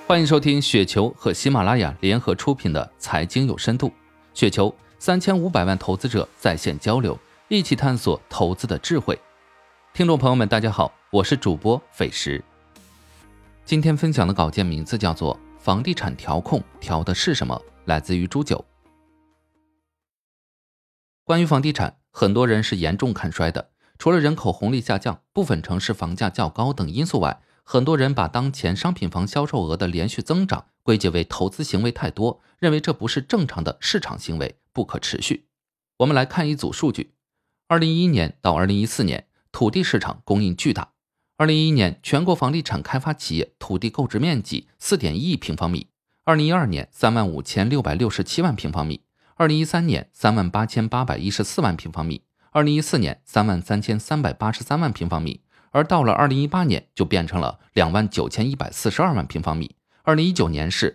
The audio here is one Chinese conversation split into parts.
欢迎收听雪球和喜马拉雅联合出品的财经有深度。雪球3500万投资者在线交流，一起探索投资的智慧。听众朋友们大家好，我是主播斐石。今天分享的稿件名字叫做房地产调控调的是什么，来自于朱九。关于房地产，很多人是严重看衰的，除了人口红利下降、部分城市房价较高等因素外，很多人把当前商品房销售额的连续增长归结为投资行为太多，认为这不是正常的市场行为，不可持续。我们来看一组数据。2011年到2014年，土地市场供应巨大。2011年，全国房地产开发企业土地购置面积 4.1 亿平方米，2012年35667万平方米，2013年38814万平方米，2014年33383万平方米，而到了2018年就变成了29142万平方米，2019年是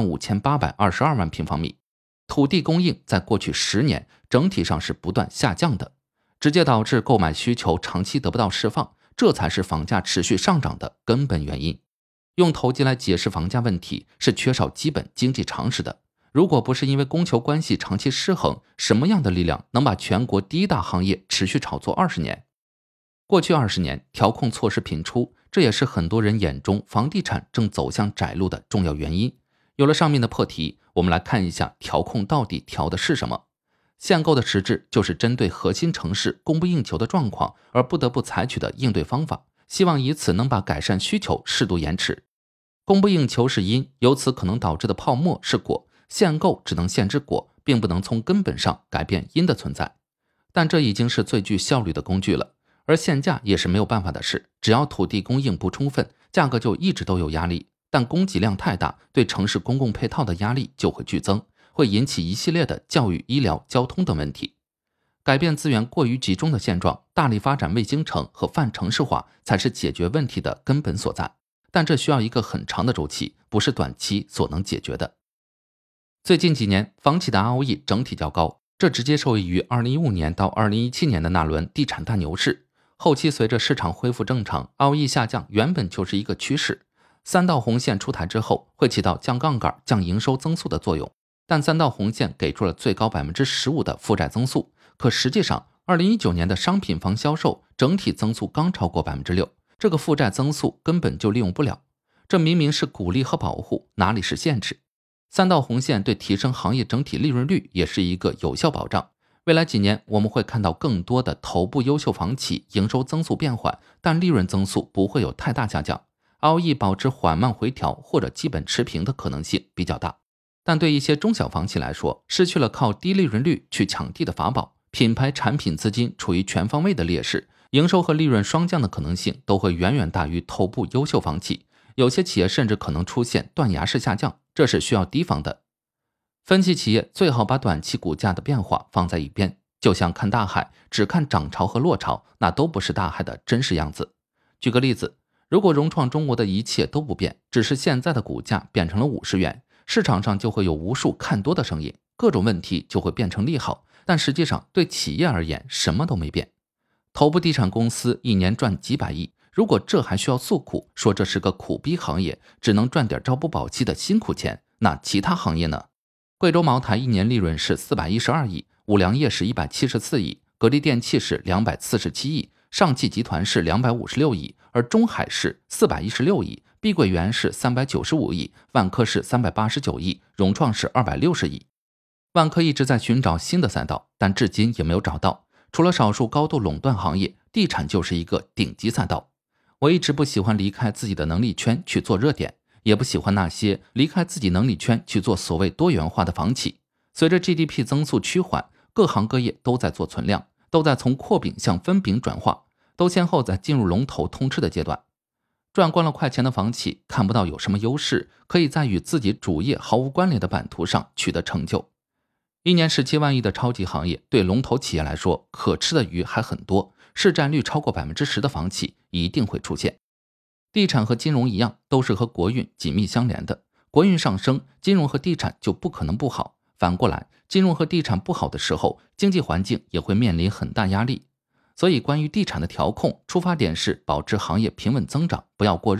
25822万平方米。土地供应在过去10年整体上是不断下降的，直接导致购买需求长期得不到释放，这才是房价持续上涨的根本原因。用投机来解释房价问题是缺少基本经济常识的。如果不是因为供求关系长期失衡，什么样的力量能把全国第一大行业持续炒作20年？过去20年，调控措施频出，这也是很多人眼中房地产正走向窄路的重要原因。有了上面的破题，我们来看一下调控到底调的是什么。限购的实质就是针对核心城市供不应求的状况而不得不采取的应对方法，希望以此能把改善需求适度延迟。供不应求是因，由此可能导致的泡沫是果，限购只能限制果，并不能从根本上改变因的存在。但这已经是最具效率的工具了。而限价也是没有办法的事，只要土地供应不充分，价格就一直都有压力，但供给量太大，对城市公共配套的压力就会剧增，会引起一系列的教育、医疗、交通等问题。改变资源过于集中的现状，大力发展卫星城和泛城市化才是解决问题的根本所在，但这需要一个很长的周期，不是短期所能解决的。最近几年，房企的 ROE 整体较高，这直接受益于2015年到2017年的那轮地产大牛市。后期随着市场恢复正常， ROE 下降原本就是一个趋势。3道红线出台之后，会起到降杠杆、降营收增速的作用，但3道红线给出了最高 15% 的负债增速，可实际上2019年的商品房销售整体增速刚超过 6%， 这个负债增速根本就利用不了。这明明是鼓励和保护，哪里是限制？3道红线对提升行业整体利润率也是一个有效保障。未来几年我们会看到更多的头部优秀房企营收增速变缓，但利润增速不会有太大下降， ROE 保持缓慢回调或者基本持平的可能性比较大。但对一些中小房企来说，失去了靠低利润率去抢地的法宝，品牌产品资金处于全方位的劣势，营收和利润双降的可能性都会远远大于头部优秀房企，有些企业甚至可能出现断崖式下降，这是需要提防的。分析企业最好把短期股价的变化放在一边，就像看大海，只看涨潮和落潮，那都不是大海的真实样子。举个例子，如果融创中国的一切都不变，只是现在的股价变成了50元，市场上就会有无数看多的声音，各种问题就会变成利好，但实际上对企业而言什么都没变。头部地产公司一年赚几百亿，如果这还需要诉苦，说这是个苦逼行业，只能赚点朝不保夕的辛苦钱，那其他行业呢？贵州茅台一年利润是412亿，五粮液是174亿，格力电器是247亿，上汽集团是256亿，而中海是416亿，碧桂园是395亿，万科是389亿，融创是260亿。万科一直在寻找新的赛道，但至今也没有找到。除了少数高度垄断行业，地产就是一个顶级赛道。我一直不喜欢离开自己的能力圈去做热点，也不喜欢那些离开自己能力圈去做所谓多元化的房企。随着 GDP 增速趋缓，各行各业都在做存量，都在从扩饼向分饼转化，都先后在进入龙头通吃的阶段。赚惯了快钱的房企看不到有什么优势可以在与自己主业毫无关联的版图上取得成就。一年17万亿的超级行业，对龙头企业来说可吃的鱼还很多，市占率超过 10% 的房企一定会出现。地产和金融一样，都是和国运紧密相连的，国运上升，金融和地产就不可能不好，反过来，金融和地产不好的时候，经济环境也会面临很大压力。所以关于地产的调控，出发点是保持行业平稳增长，不要过热，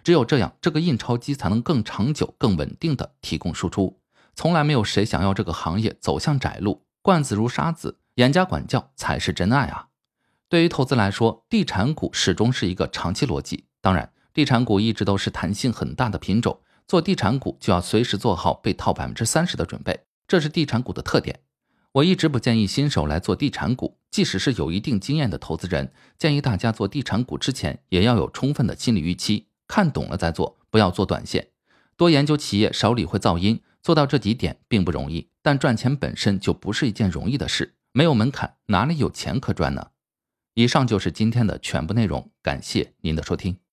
只有这样，这个印钞机才能更长久、更稳定的提供输出。从来没有谁想要这个行业走向窄路，惯子如杀子，严加管教才是真爱啊！对于投资来说，地产股始终是一个长期逻辑。当然，地产股一直都是弹性很大的品种，做地产股就要随时做好被套 30% 的准备，这是地产股的特点。我一直不建议新手来做地产股，即使是有一定经验的投资人，建议大家做地产股之前也要有充分的心理预期，看懂了再做，不要做短线。多研究企业，少理会噪音，做到这几点并不容易，但赚钱本身就不是一件容易的事，没有门槛，哪里有钱可赚呢？以上就是今天的全部内容，感谢您的收听。